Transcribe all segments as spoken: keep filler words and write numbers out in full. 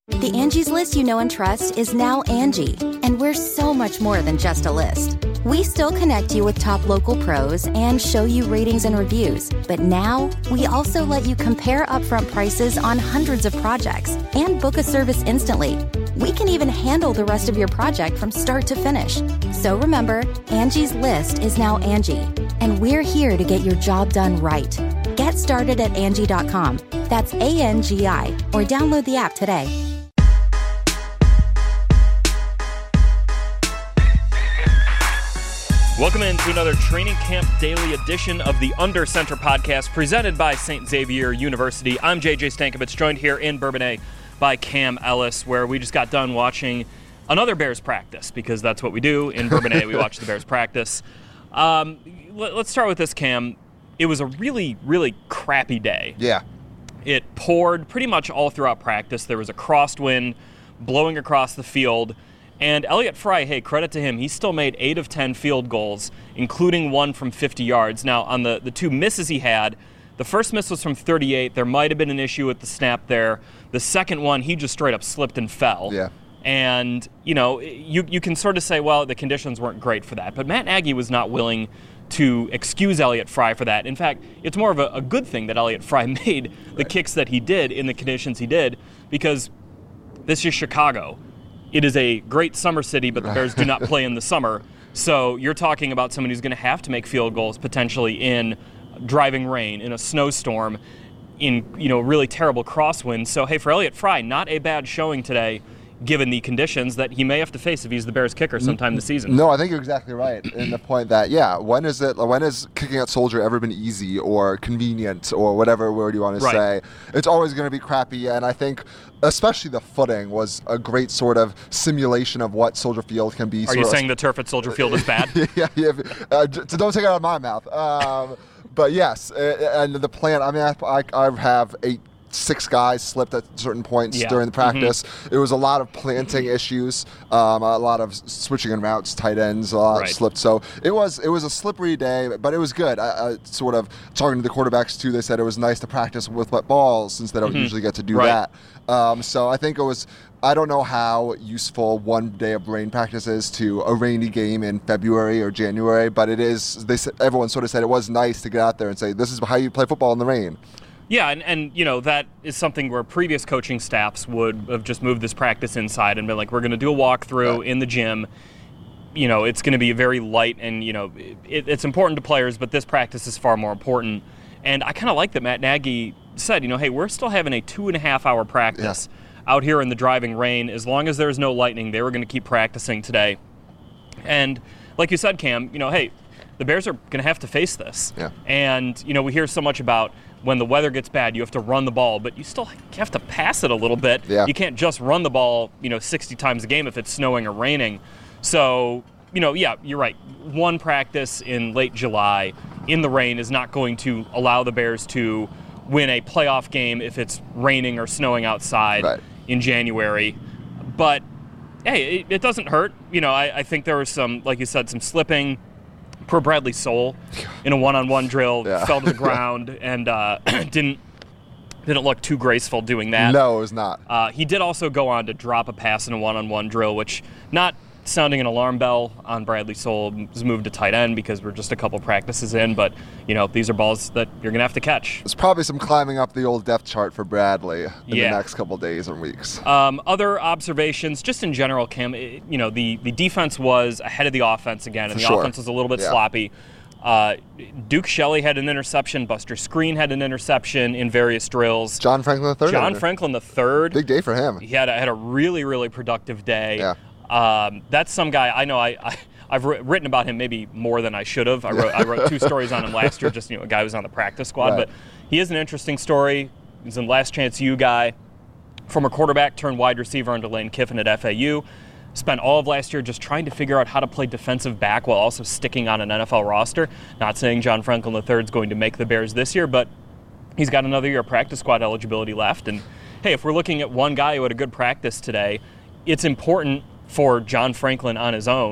The Angie's List you know and trust is now Angie, and we're so much more than just a list. We still connect you with top local pros and show you ratings and reviews, but now we also let you compare upfront prices on hundreds of projects and book a service instantly. We can even handle the rest of your project from start to finish. So remember, Angie's List is now Angie, and we're here to get your job done right. Get started at Angie dot com. That's A N G I, or download the app today. Welcome into another Training Camp Daily edition of the Under Center podcast presented by Saint Xavier University. I'm J J Stankovich, joined here in Bourbonnais by Cam Ellis, where we just got done watching another Bears practice, because that's what we do in Bourbonnais. We watch the Bears practice. Um, let, let's start with this, Cam. It was a really, really crappy day. Yeah. It poured pretty much all throughout practice. There was a crosswind blowing across the field. And Elliott Fry, hey, credit to him, he still made eight of ten field goals, including one from fifty yards. Now, on the, the two misses he had, the first miss was from thirty-eight. There might have been an issue with the snap there. The second one, he just straight up slipped and fell. Yeah. And, you know, you, you can sort of say, well, the conditions weren't great for that. But Matt Nagy was not willing to excuse Elliott Fry for that. In fact, it's more of a, a good thing that Elliott Fry made the right. kicks that he did in the conditions he did, because this is Chicago. It is a great summer city, but the Bears do not play in the summer. So you're talking about someone who's going to have to make field goals potentially in driving rain, in a snowstorm, in, you know, really terrible crosswinds. So, hey, for Elliott Fry, not a bad showing today, given the conditions that he may have to face if he's the Bears kicker sometime this season. No, I think you're exactly right in the point that, yeah, when is it? When has kicking at Soldier ever been easy or convenient or whatever word you want to right. say? It's always going to be crappy, and I think especially the footing was a great sort of simulation of what Soldier Field can be. Are you saying the turf at Soldier Field is bad? yeah, yeah. Uh, so don't take it out of my mouth. Um, but yes, and the plan, I mean, I, I have eight Six guys slipped at certain points yeah. during the practice. Mm-hmm. It was a lot of planting issues, um, a lot of switching in routes, tight ends, a lot right. slipped. So it was it was a slippery day, but it was good. I, I sort of talking to the quarterbacks too. They said it was nice to practice with wet balls since they don't mm-hmm. usually get to do right. that. Um, so I think it was. I don't know how useful one day of rain practice is to a rainy game in February or January, but it is. They said, everyone sort of said it was nice to get out there and say this is how you play football in the rain. Yeah, and, and, you know, that is something where previous coaching staffs would have just moved this practice inside and been like, we're going to do a walkthrough right. in the gym. You know, it's going to be very light and, you know, it, it's important to players, but this practice is far more important. And I kind of like that Matt Nagy said, you know, hey, we're still having a two and a half hour practice yeah. out here in the driving rain. As long as there's no lightning, they were going to keep practicing today. And like you said, Cam, you know, hey, the Bears are going to have to face this. Yeah. And, you know, we hear so much about when the weather gets bad, you have to run the ball, but you still have to pass it a little bit. Yeah. You can't just run the ball, you know, sixty times a game if it's snowing or raining. So, you know, yeah, you're right. One practice in late July in the rain is not going to allow the Bears to win a playoff game if it's raining or snowing outside right. in January. But, hey, it, it doesn't hurt. You know, I, I think there was some, like you said, some slipping. Poor Bradley Soul in a one-on-one drill yeah. fell to the ground and uh, didn't didn't look too graceful doing that. No, it was not. Uh, he did also go on to drop a pass in a one-on-one drill, which not sounding an alarm bell on Bradley Soul was moved to tight end because we're just a couple practices in, but you know these are balls that you're gonna have to catch. There's probably some climbing up the old depth chart for Bradley in yeah. the next couple days and weeks. Um, other observations, just in general, Cam, it, you know the, the defense was ahead of the offense again, and for the sure. offense was a little bit yeah. sloppy. Uh, Duke Shelley had an interception. Buster Screen had an interception in various drills. John Franklin the third. John Franklin the third. Big day for him. He had a, had a really, really productive day. Yeah. Um, that's some guy I know. I, I I've written about him maybe more than I should have. I wrote I wrote two stories on him last year. Just you know, a guy who was on the practice squad, right. but he is an interesting story. He's a Last Chance U guy, former quarterback turned wide receiver under Lane Kiffin at F A U. Spent all of last year just trying to figure out how to play defensive back while also sticking on an N F L roster. Not saying John Franklin the third is going to make the Bears this year, but he's got another year of practice squad eligibility left. And hey, if we're looking at one guy who had a good practice today, it's important for John Franklin on his own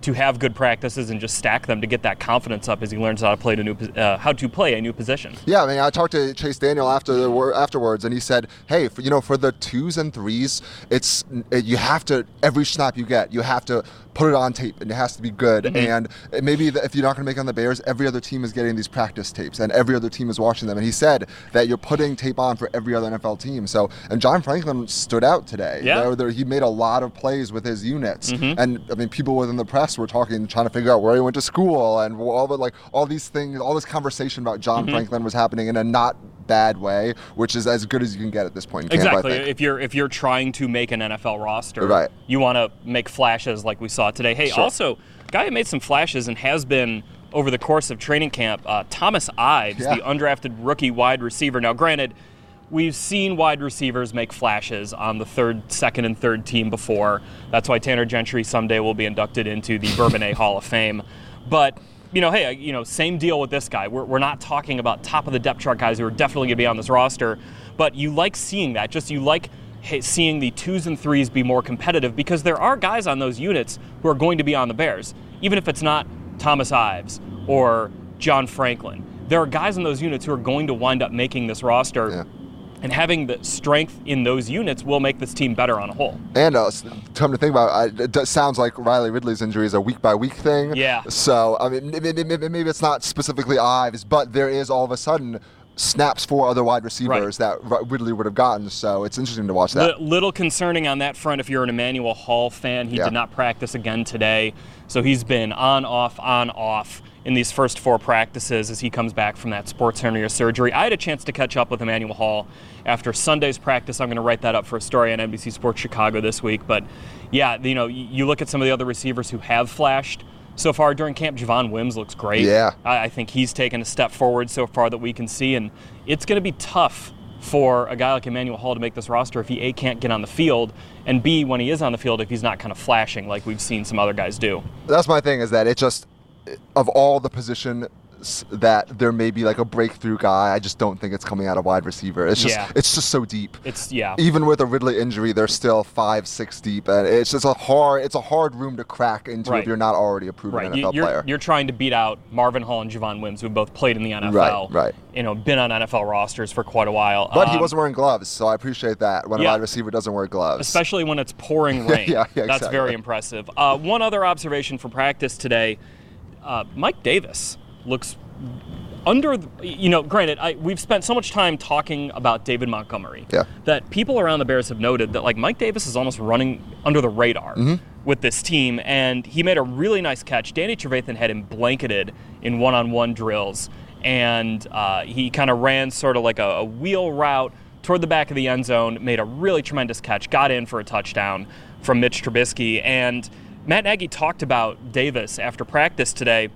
to have good practices and just stack them to get that confidence up as he learns how to play a new uh, how to play a new position. Yeah, I mean, I talked to Chase Daniel after the, afterwards, and he said, "Hey, for, you know, for the twos and threes, it's you have to every snap you get, you have to put it on tape, and it has to be good. Mm-hmm. And maybe if you're not going to make it on the Bears, every other team is getting these practice tapes, and every other team is watching them. And he said that you're putting tape on for every other N F L team. So, and John Franklin stood out today. Yeah. There, there, he made a lot of plays with his units, mm-hmm. and I mean, people within the press were talking, trying to figure out where he went to school, and all the like, all these things, all this conversation about John mm-hmm. Franklin was happening in a not bad way, which is as good as you can get at this point in camp, exactly. I think. If you're if you're trying to make an N F L roster, right. you want to make flashes like we saw today. Hey, sure. also, guy who made some flashes and has been over the course of training camp, uh, Thomas Ives, yeah. the undrafted rookie wide receiver. Now, granted, we've seen wide receivers make flashes on the third, second, and third team before. That's why Tanner Gentry someday will be inducted into the Bourbonnais Hall of Fame. But you know, hey, you know, same deal with this guy. We're, we're not talking about top of the depth chart guys who are definitely going to be on this roster, but you like seeing that. Just you like hey, seeing the twos and threes be more competitive because there are guys on those units who are going to be on the Bears, even if it's not Thomas Ives or John Franklin. There are guys in those units who are going to wind up making this roster. Yeah. And having the strength in those units will make this team better on a whole. And uh, come to think about it, it does, sounds like Riley Ridley's injury is a week-by-week thing. Yeah. So, I mean, maybe, maybe it's not specifically Ives, but there is all of a sudden snaps for other wide receivers right. that Ridley would have gotten. So it's interesting to watch that. L- little concerning on that front if you're an Emmanuel Hall fan. He yeah. did not practice again today. So he's been on, off, on, off in these first four practices as he comes back from that sports hernia surgery. I had a chance to catch up with Emmanuel Hall after Sunday's practice. I'm going to write that up for a story on N B C Sports Chicago this week. But yeah, you know, you look at some of the other receivers who have flashed so far during camp. Javon Wims looks great. Yeah. I, I think he's taken a step forward so far that we can see. And it's going to be tough for a guy like Emmanuel Hall to make this roster if he A, can't get on the field, and B, when he is on the field, if he's not kind of flashing like we've seen some other guys do. That's my thing, is that it just, of all the position that there may be like a breakthrough guy, I just don't think it's coming out of wide receiver. It's just yeah. it's just so deep. It's yeah. Even with a Ridley injury, they're still five, six deep, and it's just a hard it's a hard room to crack into right. if you're not already a proven right. N F L you're, player. You're trying to beat out Marvin Hall and Javon Wims, who both played in the N F L. Right, right. You know, been on N F L rosters for quite a while. But um, he wasn't wearing gloves, so I appreciate that when yeah. a wide receiver doesn't wear gloves. Especially when it's pouring rain. yeah, yeah, That's exactly. very impressive. Uh, one other observation from practice today, uh, Mike Davis looks under, the, you know, granted, I, we've spent so much time talking about David Montgomery yeah. that people around the Bears have noted that, like, Mike Davis is almost running under the radar mm-hmm. with this team, and he made a really nice catch. Danny Trevathan had him blanketed in one-on-one drills, and uh, he kind of ran sort of like a, a wheel route toward the back of the end zone, made a really tremendous catch, got in for a touchdown from Mitch Trubisky. And Matt Nagy talked about Davis after practice today,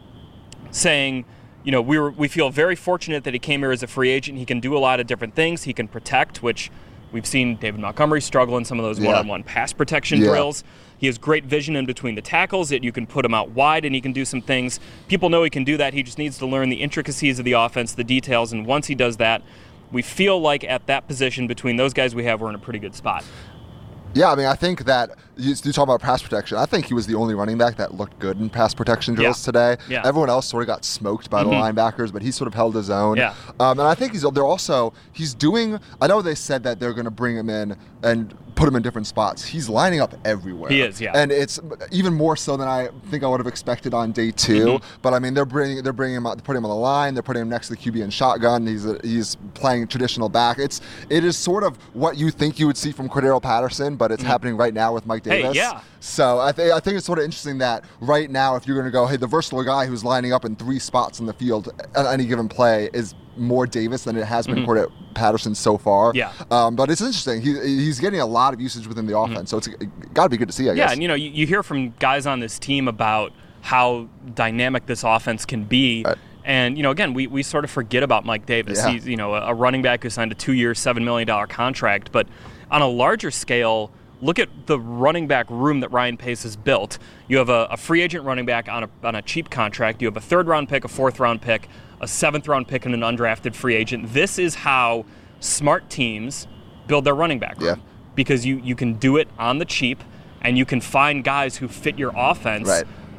saying, you know, we were we feel very fortunate that he came here as a free agent. He can do a lot of different things. He can protect, which we've seen David Montgomery struggle in some of those yeah. one-on-one pass protection yeah. drills. He has great vision in between the tackles. That you can put him out wide and he can do some things. People know he can do that. He just needs to learn the intricacies of the offense, the details, and once he does that, we feel like at that position between those guys we have, we're in a pretty good spot. Yeah, I mean, I think that you, you talk about pass protection. I think he was the only running back that looked good in pass protection drills yeah. today. Yeah. Everyone else sort of got smoked by mm-hmm. the linebackers, but he sort of held his own. Yeah. Um, and I think he's they're also he's doing. I know they said that they're going to bring him in and put him in different spots. He's lining up everywhere. He is, yeah. And it's even more so than I think I would have expected on day two. Mm-hmm. But I mean, they're bringing they're bringing him out, they're putting him on the line. They're putting him next to the Q B in shotgun. He's a, he's playing traditional back. It's it is sort of what you think you would see from Cordero Patterson, but it's mm-hmm. happening right now with Mike Davis. Hey, yeah. So I, th- I think it's sort of interesting that right now, if you're going to go, hey, the versatile guy who's lining up in three spots in the field at any given play is more Davis than it has been mm-hmm. Cordero Patterson so far. Yeah. Um, but it's interesting. He, he's getting a lot of usage within the offense, mm-hmm. so it's got to be good to see, I yeah, guess. and you know, you, you hear from guys on this team about how dynamic this offense can be. Right. And, you know, again, we, we sort of forget about Mike Davis. Yeah. He's, you know, a, a running back who signed a two-year, seven million dollars contract. But on a larger scale, look at the running back room that Ryan Pace has built. You have a, a free agent running back on a on a cheap contract. You have a third-round pick, a fourth-round pick, a seventh-round pick, and an undrafted free agent. This is how smart teams build their running back room. Yeah. Because you, you can do it on the cheap, and you can find guys who fit your offense right.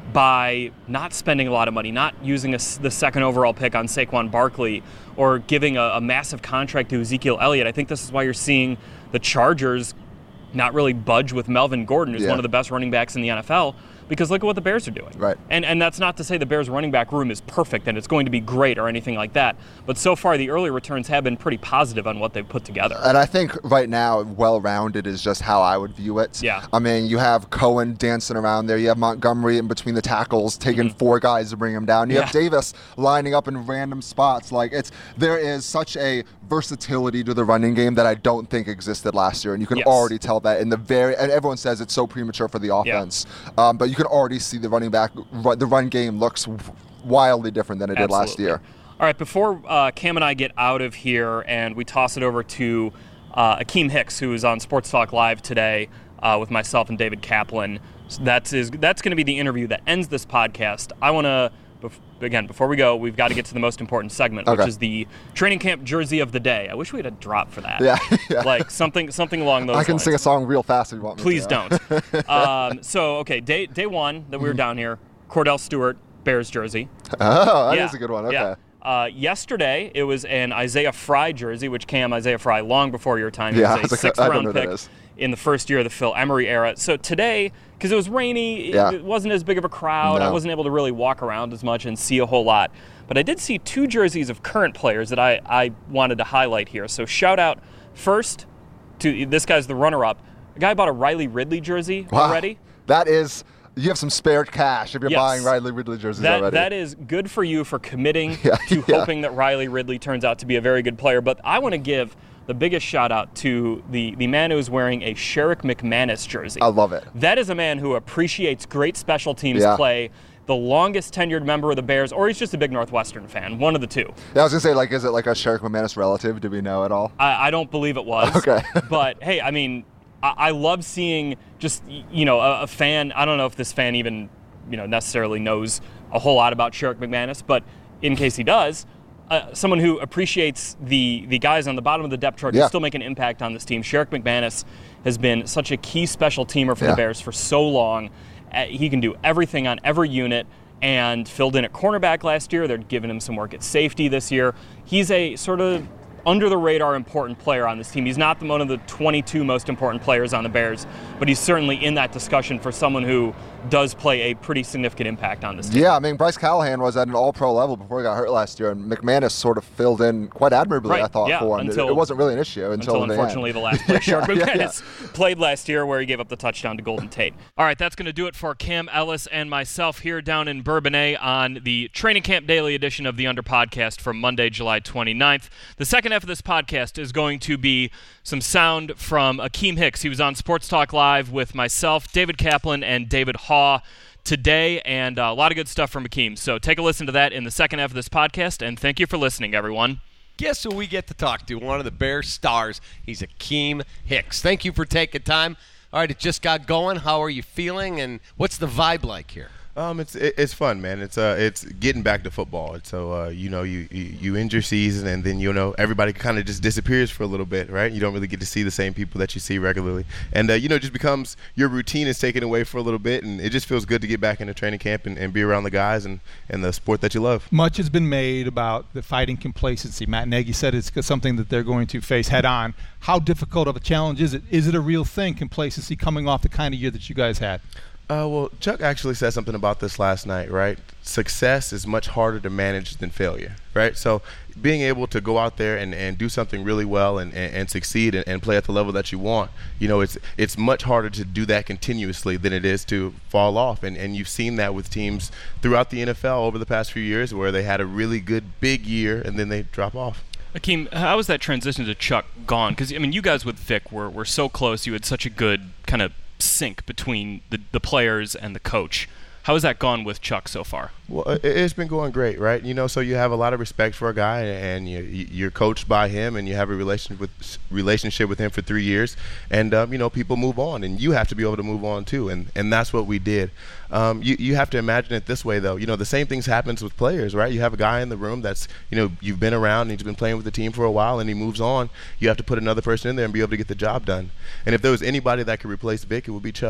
by not spending a lot of money, not using a, the second overall pick on Saquon Barkley, or giving a, a massive contract to Ezekiel Elliott. I think this is why you're seeing the Chargers not really budge with Melvin Gordon, who's yeah. one of the best running backs in the N F L, because look at what the Bears are doing. Right. And and that's not to say the Bears running back room is perfect and it's going to be great or anything like that, but so far the early returns have been pretty positive on what they've put together. And I think right now, well-rounded is just how I would view it. Yeah. I mean, you have Cohen dancing around there. You have Montgomery in between the tackles, taking mm-hmm. four guys to bring him down. You yeah. have Davis lining up in random spots. Like it's there is such a versatility to the running game that I don't think existed last year, and you can yes. already tell that in the very. And everyone says it's so premature for the offense, yeah. um, but you can already see the running back. The run game looks wildly different than it Absolutely. did last year. All right, before uh, Cam and I get out of here and we toss it over to uh, Akeem Hicks, who is on Sports Talk Live today uh, with myself and David Kaplan. So that's is that's going to be the interview that ends this podcast. I want to. Again, before we go, we've got to get to the most important segment, okay. which is the training camp jersey of the day. I wish we had a drop for that. Yeah, yeah. Like something something along those lines. I can lines. sing a song real fast if you want me Please to. Please don't. um, so, okay, day day one that we were down here, Cordell Stewart, Bears jersey. Oh, that yeah. is a good one. Okay. Yeah. Uh, yesterday, it was an Isaiah Fry jersey, which Cam, Isaiah Fry, long before your time. He Yeah, was a I don't sixth-round know pick that is. in the first year of the Phil Emery era. So today, because it was rainy, yeah. it wasn't as big of a crowd. No. I wasn't able to really walk around as much and see a whole lot. But I did see two jerseys of current players that I, I wanted to highlight here. So shout out first to, this guy's the runner-up. A guy bought a Riley Ridley jersey wow. already. That is... You have some spare cash if you're yes. buying Riley Ridley jerseys that, already. That is good for you for committing yeah, to yeah. hoping that Riley Ridley turns out to be a very good player. But I want to give the biggest shout out to the, the man who is wearing a Sherrick McManus jersey. I love it. That is a man who appreciates great special teams yeah. play, the longest tenured member of the Bears, or he's just a big Northwestern fan, one of the two. Yeah, I was going to say, like, is it like a Sherrick McManus relative? Do we know at all? I, I don't believe it was. Okay. But, hey, I mean, I, I love seeing just, you know, a, a fan. I don't know if this fan even, you know, necessarily knows a whole lot about Sherrick McManus, but in case he does, uh, someone who appreciates the the guys on the bottom of the depth chart yeah. who still make an impact on this team. Sherrick McManus has been such a key special teamer for yeah. the Bears for so long. Uh, he can do everything on every unit, and filled in at cornerback last year. They're giving him some work at safety this year. He's a sort of under-the-radar important player on this team. He's not the, one of the twenty-two most important players on the Bears, but he's certainly in that discussion for someone who does play a pretty significant impact on this team. Yeah, I mean, Bryce Callahan was at an all-pro level before he got hurt last year, and McManus sort of filled in quite admirably, right. I thought, yeah, for him. until, it, it wasn't really an issue until, until the unfortunately end. the last play. Sherrick yeah, McManus yeah. played last year where he gave up the touchdown to Golden Tate. All right, that's going to do it for Cam Ellis and myself here down in Bourbonnais on the Training Camp Daily edition of the Under Podcast for Monday, July twenty-ninth. The second half of this podcast is going to be some sound from Akeem Hicks. He was on Sports Talk Live with myself, David Kaplan, and David Haw today, and uh, a lot of good stuff from Akeem. So take a listen to that in the second half of this podcast, and thank you for listening, everyone. Guess who we get to talk to? One of the Bears stars. He's Akeem Hicks. Thank you for taking time. All right, it just got going. How are you feeling, and what's the vibe like here? Um, it's it, it's fun, man. It's uh, it's getting back to football. And so uh, you know, you, you you end your season, and then you know everybody kind of just disappears for a little bit, right? You don't really get to see the same people that you see regularly, and uh, you know, it just becomes your routine is taken away for a little bit, and it just feels good to get back into training camp and, and be around the guys and, and the sport that you love. Much has been made about the fighting complacency. Matt Nagy said it's something that they're going to face head on. How difficult of a challenge is it? Is it a real thing, complacency, coming off the kind of year that you guys had? Uh, well, Chuck actually said something about this last night, right? Success is much harder to manage than failure, right? So being able to go out there and, and do something really well and, and, and succeed and, and play at the level that you want, you know, it's it's much harder to do that continuously than it is to fall off. And, and you've seen that with teams throughout the N F L over the past few years where they had a really good big year and then they drop off. Akeem, how has that transition to Chuck gone? Because, I mean, you guys with Vic were, were so close. You had such a good kind of sync between the, the players and the coach. How has that gone with Chuck so far? Well, it, it's been going great, right? You know, so you have a lot of respect for a guy, and you, you're coached by him, and you have a relationship with relationship with him for three years, and um, you know, people move on, and you have to be able to move on too, and, and that's what we did. Um, you you have to imagine it this way, though. You know, the same things happens with players, right? You have a guy in the room that's, you know, you've been around and he's been playing with the team for a while, and he moves on. You have to put another person in there and be able to get the job done. And if there was anybody that could replace Vic, it would be Chuck.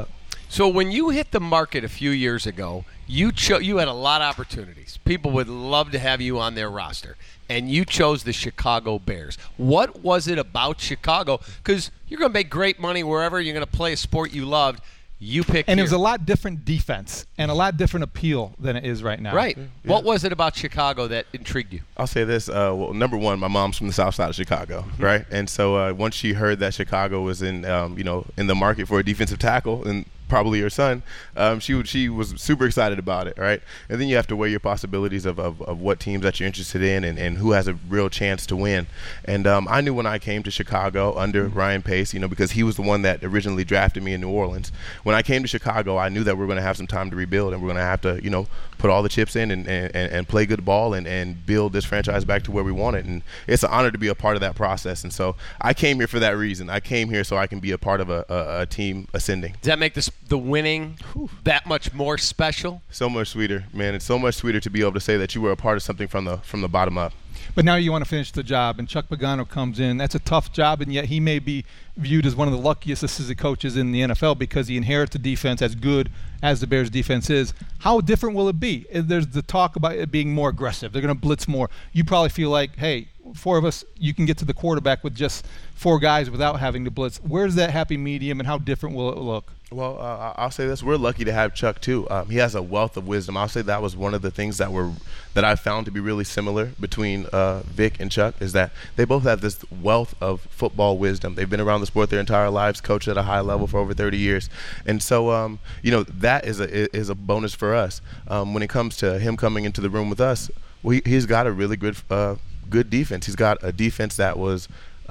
So when you hit the market a few years ago, you cho- you had a lot of opportunities. People would love to have you on their roster, and you chose the Chicago Bears. What was it about Chicago? Because you're going to make great money wherever. You're going to play a sport you loved. You picked And here. it was a lot different defense and a lot different appeal than it is right now. Right. Yeah. What was it about Chicago that intrigued you? I'll say this. Uh, well, number one, my mom's from the south side of Chicago, Mm-hmm. right? And so uh, once she heard that Chicago was in, um, you know, in the market for a defensive tackle, and probably her son, um, she would, she was super excited about it, right? And then you have to weigh your possibilities of, of, of what teams that you're interested in and, and who has a real chance to win. And um, I knew when I came to Chicago under Ryan Pace, you know, because he was the one that originally drafted me in New Orleans. When I came to Chicago, I knew that we were going to have some time to rebuild, and we're going to have to, you know, put all the chips in and, and, and play good ball and, and build this franchise back to where we want it. And it's an honor to be a part of that process. And so I came here for that reason. I came here so I can be a part of a, a, a team ascending. Does that make this the winning that much more special? So much sweeter, man. It's so much sweeter to be able to say that you were a part of something from the from the bottom up. But now you want to finish the job, and Chuck Pagano comes in. That's a tough job, and yet he may be viewed as one of the luckiest assistant coaches in the N F L because he inherits a defense as good as the Bears' defense is. How different will it be? There's the talk about it being more aggressive. They're going to blitz more. You probably feel like, hey, four of us, you can get to the quarterback with just four guys without having to blitz. Where's that happy medium, and how different will it look? Well, uh, I'll say this: we're lucky to have Chuck too. Um, he has a wealth of wisdom. I'll say that was one of the things that were that I found to be really similar between uh, Vic and Chuck is that they both have this wealth of football wisdom. They've been around the sport their entire lives, coached at a high level for over thirty years, and so um, you know that is a is a bonus for us. Um, when it comes to him coming into the room with us, well, he, he's got a really good uh, good defense. He's got a defense that was.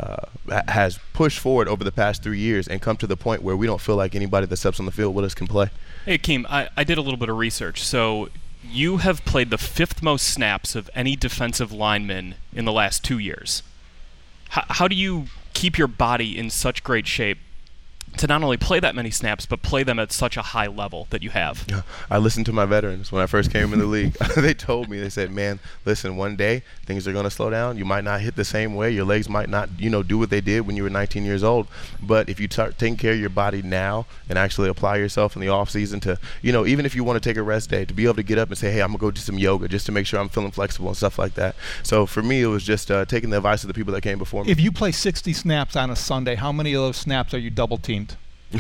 Uh, has pushed forward over the past three years and come to the point where we don't feel like anybody that steps on the field with us can play. Hey, Keem, I, I did a little bit of research. So you have played the fifth most snaps of any defensive lineman in the last two years. H- how do you keep your body in such great shape to not only play that many snaps, but play them at such a high level that you have? I listened to my veterans when I first came in the league. They told me, they said, man, listen, one day things are going to slow down. You might not hit the same way. Your legs might not, you know, do what they did when you were nineteen years old. But if you start taking care of your body now and actually apply yourself in the off season to, you know, even if you want to take a rest day, to be able to get up and say, hey, I'm going to go do some yoga just to make sure I'm feeling flexible and stuff like that. So for me, it was just uh, taking the advice of the people that came before me. If you play sixty snaps on a Sunday, how many of those snaps are you double teamed?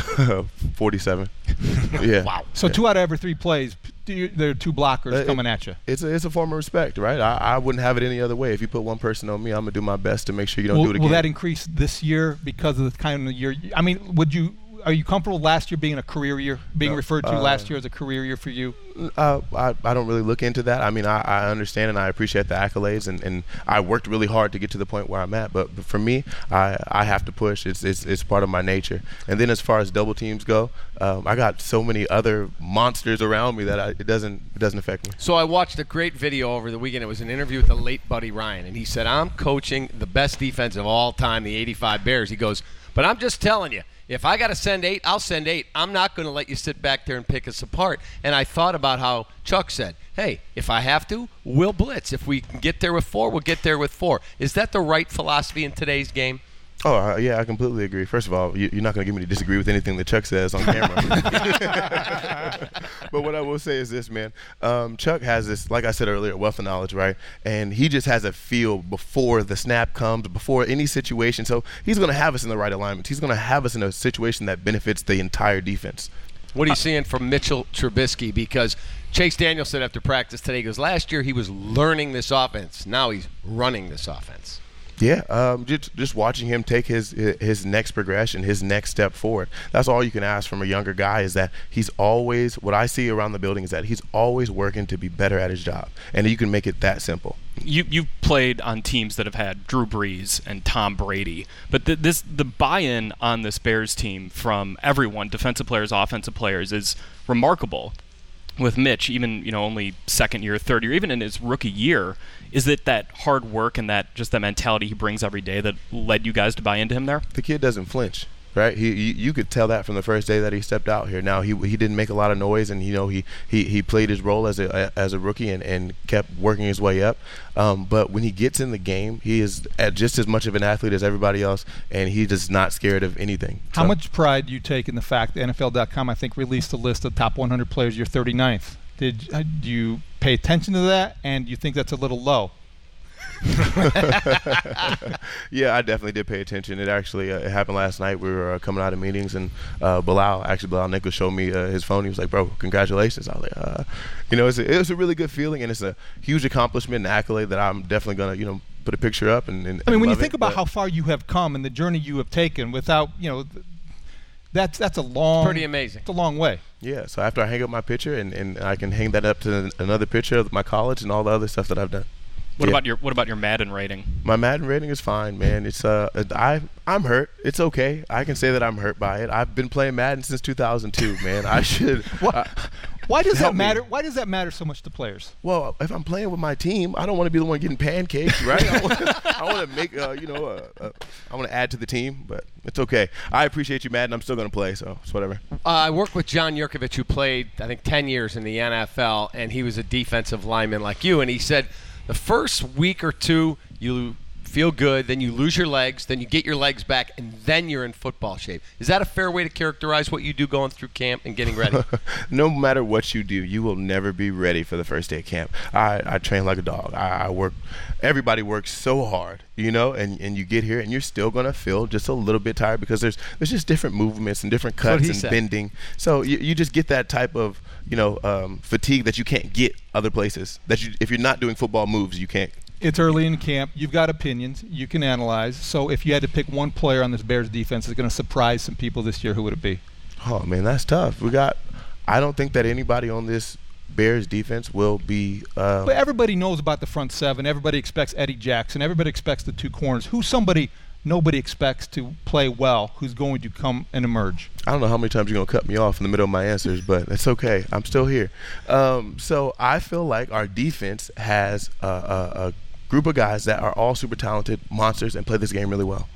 forty-seven. Yeah. Wow. So yeah. two out of every three plays, there are two blockers Uh, coming it, at you. It's a, it's a form of respect, right? I, I wouldn't have it any other way. If you put one person on me, I'm going to do my best to make sure you don't will, do it again. Will that increase this year because of the kind of year? I mean, would you? Are you comfortable last year being a career year, being No, referred to uh, last year as a career year for you? Uh, I, I don't really look into that. I mean, I, I understand and I appreciate the accolades, and, and I worked really hard to get to the point where I'm at. But, but for me, I, I have to push. It's, it's it's part of my nature. And then as far as double teams go, um, I got so many other monsters around me that I, it doesn't it doesn't affect me. So I watched a great video over the weekend. It was an interview with the late Buddy Ryan, and he said, I'm coaching the best defense of all time, the eighty-five Bears. He goes, but I'm just telling you, if I got to send eight, I'll send eight. I'm not going to let you sit back there and pick us apart. And I thought about how Chuck said, hey, if I have to, we'll blitz. If we can get there with four, we'll get there with four. Is that the right philosophy in today's game? Oh, uh, yeah, I completely agree. First of all, you, you're not going to get me to disagree with anything that Chuck says on camera. But what I will say is this, man. Um, Chuck has this, like I said earlier, wealth of knowledge, right? And he just has a feel before the snap comes, before any situation. So he's going to have us in the right alignment. He's going to have us in a situation that benefits the entire defense. What are you seeing from Mitchell Trubisky? Because Chase Daniel said after practice today, he goes, last year he was learning this offense. Now he's running this offense. Yeah, um, just just watching him take his his next progression, his next step forward. That's all you can ask from a younger guy, is that he's always, what I see around the building is that he's always working to be better at his job. And you can make it that simple. You, you've played on teams that have had Drew Brees and Tom Brady, but the, this the buy-in on this Bears team from everyone, defensive players, offensive players, is remarkable. With Mitch, even you know only second year, third year, even in his rookie year, is it that hard work and that just that mentality he brings every day that led you guys to buy into him there? The kid doesn't flinch. Right, he you, you could tell that from the first day that he stepped out here. Now he he didn't make a lot of noise, and you know he he, he played his role as a as a rookie and, and kept working his way up. Um, but when he gets in the game, he is at just as much of an athlete as everybody else, and he is not scared of anything. How so. much pride do you take in the fact that N F L dot com I think released a list of top one hundred players? You're thirty-ninth. Did uh, do you pay attention to that, and do you think that's a little low? Yeah, I definitely did pay attention. It actually uh, it happened last night. We were uh, coming out of meetings, and uh, Bilal, actually Bilal Nichols showed me uh, his phone. He was like, "Bro, congratulations!" I was like, uh, "You know, it's a, it was a really good feeling, and it's a huge accomplishment and accolade that I'm definitely gonna, you know, put a picture up." And, and I mean, when you love think it, about but how far you have come and the journey you have taken, without you know, th- that's that's a long, Pretty amazing. It's a long way. yeah, so after I hang up my picture, and, and I can hang that up to another picture of my college and all the other stuff that I've done. What Yeah. about your What about your Madden rating? My Madden rating is fine, man. It's uh, I I'm hurt. It's okay. I can say that I'm hurt by it. I've been playing Madden since two thousand two, man. I should. Why, uh, why does that help me. matter? Why does that matter so much to players? well, if I'm playing with my team, I don't want to be the one getting pancaked, right? I want, I want to make, uh, you know, uh, uh, I want to add to the team, but it's okay. I appreciate you, Madden. I'm still gonna play, so it's whatever. Uh, I worked with John Yurkovich, who played, I think, ten years in the N F L, and he was a defensive lineman like you, and he said the first week or two you feel good, then you lose your legs, then you get your legs back, and then you're in football shape. Is that a fair way to characterize what you do going through camp and getting ready? No matter what you do, you will never be ready for the first day of camp. I, I train like a dog. I, I work. Everybody works so hard, you know, and, and you get here and you're still gonna feel just a little bit tired because there's there's just different movements and different That's what cuts he and said. bending. So you, you just get that type of, you know, um, fatigue that you can't get other places. That you, if you're not doing football moves, you can't. It's early in camp. You've got opinions. You can analyze. So if you had to pick one player on this Bears defense that's going to surprise some people this year, who would it be? Oh man, that's tough. We got. I don't think that anybody on this Bears defense will be. Um, But everybody knows about the front seven. Everybody expects Eddie Jackson. Everybody expects the two corners. Who's somebody nobody expects to play well who's going to come and emerge? I don't know how many times you're going to cut me off in the middle of my answers, but it's okay. I'm still here. Um, so I feel like our defense has a, a, a group of guys that are all super talented, monsters, and play this game really well.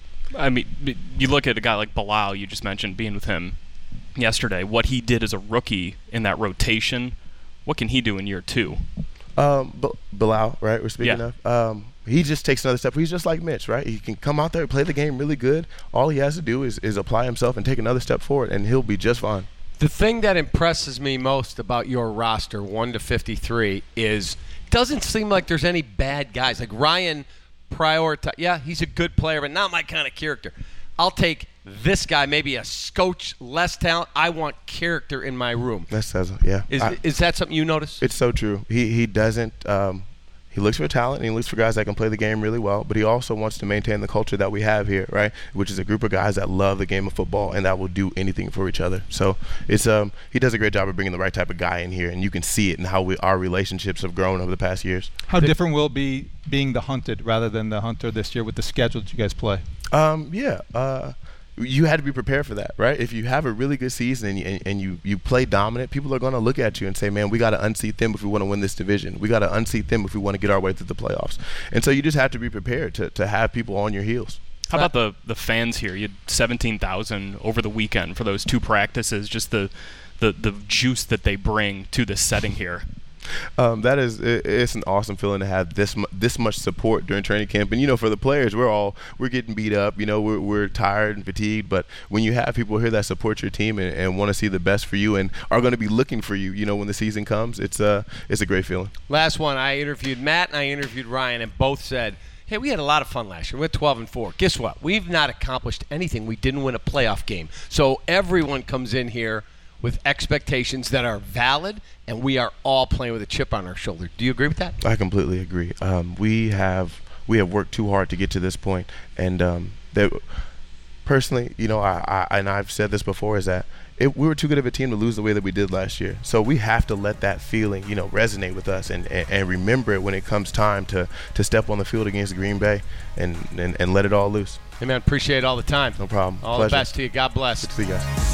I mean, you look at a guy like Bilal, you just mentioned being with him yesterday, what he did as a rookie in that rotation. What can he do in year two? Um, B- Bilal, right, we're speaking Yeah. of. Um, he just takes another step. He's just like Mitch, right? He can come out there and play the game really good. All he has to do is, is apply himself and take another step forward, and he'll be just fine. The thing that impresses me most about your roster, one to fifty-three, is it doesn't seem like there's any bad guys. Like Ryan prioritize. Yeah, he's a good player, but not my kind of character. I'll take this guy, maybe a scotch less talent. I want character in my room. That says, yeah. Is I- is that something you notice? It's so true. He he doesn't. Um, he looks for talent and he looks for guys that can play the game really well. But he also wants to maintain the culture that we have here, right? Which is a group of guys that love the game of football and that will do anything for each other. So it's um he does a great job of bringing the right type of guy in here, and you can see it in how we our relationships have grown over the past years. How different will it be being the hunted rather than the hunter this year with the schedule that you guys play? Um, yeah. Uh, you had to be prepared for that, right? If you have a really good season and you, and, and you, you play dominant, people are going to look at you and say, man, we got to unseat them if we want to win this division. We got to unseat them if we want to get our way through the playoffs. And so you just have to be prepared to, to have people on your heels. How about the, the fans here? You had seventeen thousand over the weekend for those two practices, just the, the, the juice that they bring to this setting here. Um, that is, it, it's an awesome feeling to have this mu- this much support during training camp. And you know, for the players, we're all we're getting beat up. You know, we're we're tired and fatigued. But when you have people here that support your team and, and want to see the best for you and are going to be looking for you, you know, when the season comes, it's a it's a great feeling. Last one, I interviewed Matt and I interviewed Ryan, and both said, hey, we had a lot of fun last year. We went twelve and four. Guess what? We've not accomplished anything. We didn't win a playoff game. So everyone comes in here with expectations that are valid, and we are all playing with a chip on our shoulder. Do you agree with that? I completely agree. Um, we have we have worked too hard to get to this point, and um, that personally, you know, I, I and I've said this before, is that it, we were too good of a team to lose the way that we did last year. So we have to let that feeling, you know, resonate with us and, and, and remember it when it comes time to, to step on the field against Green Bay and, and, and let it all loose. Hey, man, appreciate all the time. No problem. All Pleasure. the best to you. God bless. Good to see you guys.